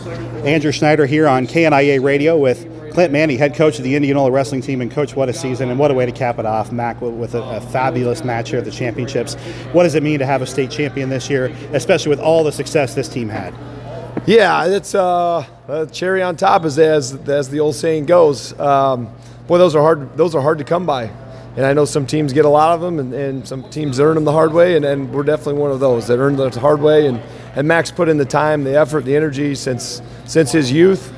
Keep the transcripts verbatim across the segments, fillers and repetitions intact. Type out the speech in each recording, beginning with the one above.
Andrew Schneider here on K N I A Radio with Clint Manny, head coach of the Indianola wrestling team. And coach, what a season, and what a way to cap it off. Mac with a, a fabulous match here at the championships. What does it mean to have a state champion this year, especially with all the success this team had? Yeah, it's uh, a cherry on top, as as, as the old saying goes. Um, boy, those are hard. Those are hard to come by. And I know some teams get a lot of them, and, and some teams earn them the hard way, and, and we're definitely one of those that earned them the hard way. And, and Mac's put in the time, the effort, the energy since since his youth.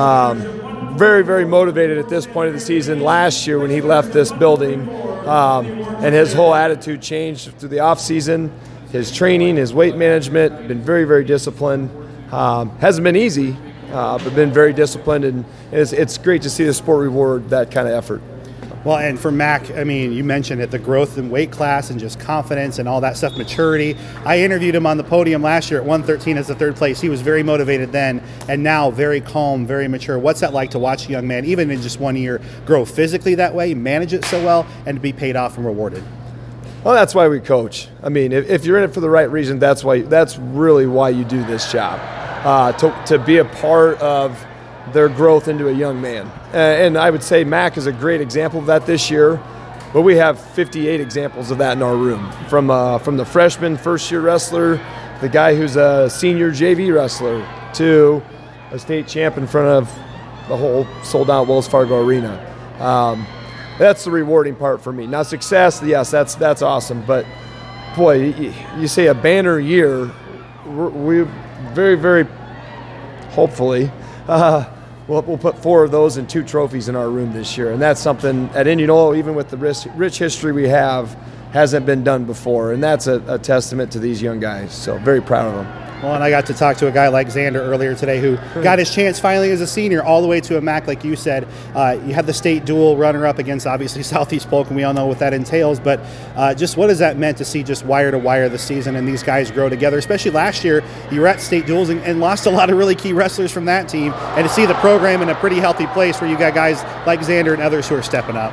Um, very, very motivated at this point of the season. Last year when he left this building, um, and his whole attitude changed through the off season. His training, his weight management, been very, very disciplined. Um, hasn't been easy, uh, but been very disciplined, and it's, it's great to see the sport reward that kind of effort. Well, and for Mac, I mean, you mentioned it, the growth in weight class and just confidence and all that stuff, maturity. I interviewed him on the podium last year at one thirteen as the third place. He was very motivated then, and now very calm, very mature. What's that like to watch a young man, even in just one year, grow physically that way, manage it so well, and to be paid off and rewarded? Well, that's why we coach. I mean, if, if you're in it for the right reason, that's why. That's really why you do this job, uh, to to be a part of their growth into a young man. And I would say Mac is a great example of that this year, but we have fifty-eight examples of that in our room. From uh, from the freshman first-year wrestler, the guy who's a senior J V wrestler, to a state champ in front of the whole sold-out Wells Fargo Arena. Um, that's the rewarding part for me. Now, success, yes, that's that's awesome, but boy, you, you say a banner year, we very, very hopefully uh, We'll, we'll put four of those and two trophies in our room this year, and that's something at Indianola, even with the rich, rich history we have, hasn't been done before, and that's a, a testament to these young guys. So very proud of them. Well, and I got to talk to a guy like Xander earlier today who got his chance finally as a senior all the way to a Mac, like you said. Uh, you have the state dual runner-up against, obviously, Southeast Polk, and we all know what that entails. But uh, just what has that meant to see just wire to wire the season and these guys grow together? Especially last year, you were at state duals and, and lost a lot of really key wrestlers from that team. And to see the program in a pretty healthy place where you got guys like Xander and others who are stepping up.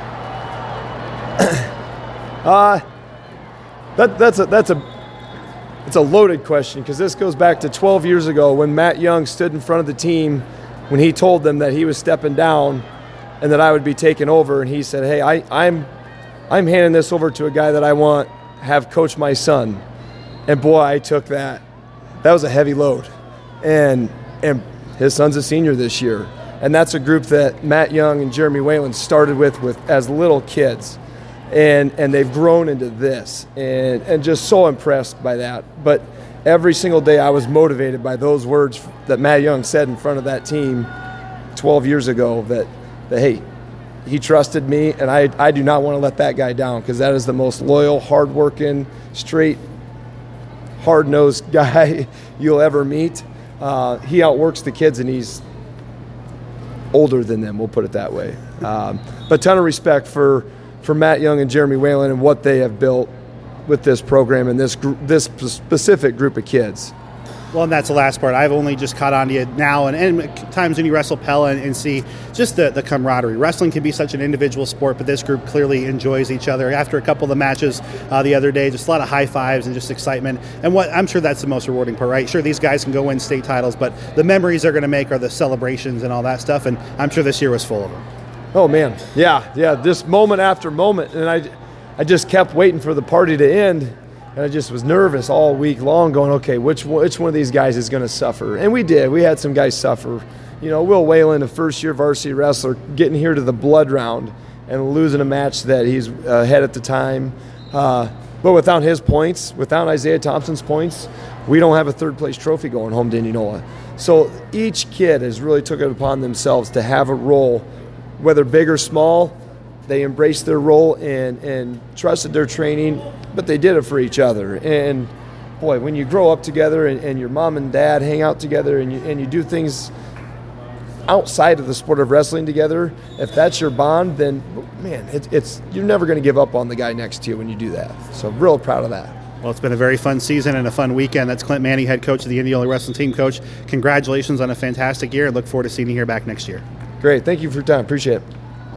uh, that, that's a that's a It's a loaded question, because this goes back to twelve years ago when Matt Young stood in front of the team when he told them that he was stepping down and that I would be taking over. And he said, hey, I, I'm I'm handing this over to a guy that I want have coach my son. And boy, I took that. That was a heavy load. And and his son's a senior this year. And that's a group that Matt Young and Jeremy Whalen started with, with as little kids. And and they've grown into this, and, and just so impressed by that. But every single day I was motivated by those words that Matt Young said in front of that team twelve years ago, that, that hey, he trusted me, and I, I do not want to let that guy down, because that is the most loyal, hard-working, straight, hard-nosed guy you'll ever meet. Uh, he outworks the kids, and he's older than them, we'll put it that way. Um, but ton of respect for for Matt Young and Jeremy Whalen and what they have built with this program and this gr- this specific group of kids. Well, and that's the last part. I've only just caught on to you now, and, and times when you wrestle Pella and, and see just the, the camaraderie. Wrestling can be such an individual sport, but this group clearly enjoys each other. After a couple of the matches uh, the other day, just a lot of high fives and just excitement. And what I'm sure that's the most rewarding part, right? Sure, these guys can go win state titles, but the memories they're going to make are the celebrations and all that stuff, and I'm sure this year was full of them. Oh, man. Yeah, yeah, just moment after moment. And I, I just kept waiting for the party to end, and I just was nervous all week long going, okay, which one, which one of these guys is going to suffer? And we did. We had some guys suffer. You know, Will Whalen, a first-year varsity wrestler, getting here to the blood round and losing a match that he's uh, had at the time. Uh, but without his points, without Isaiah Thompson's points, we don't have a third-place trophy going home to Indianola. So each kid has really took it upon themselves to have a role, whether big or small. They embraced their role and, and trusted their training, but they did it for each other. And boy, when you grow up together and, and your mom and dad hang out together and you, and you do things outside of the sport of wrestling together, if that's your bond, then man, it, it's you're never going to give up on the guy next to you when you do that. So real proud of that. Well, it's been a very fun season and a fun weekend. That's Clint Manny, head coach of the Indianola wrestling team. Coach, congratulations on a fantastic year. I look forward to seeing you here back next year. Great. Thank you for your time. Appreciate it.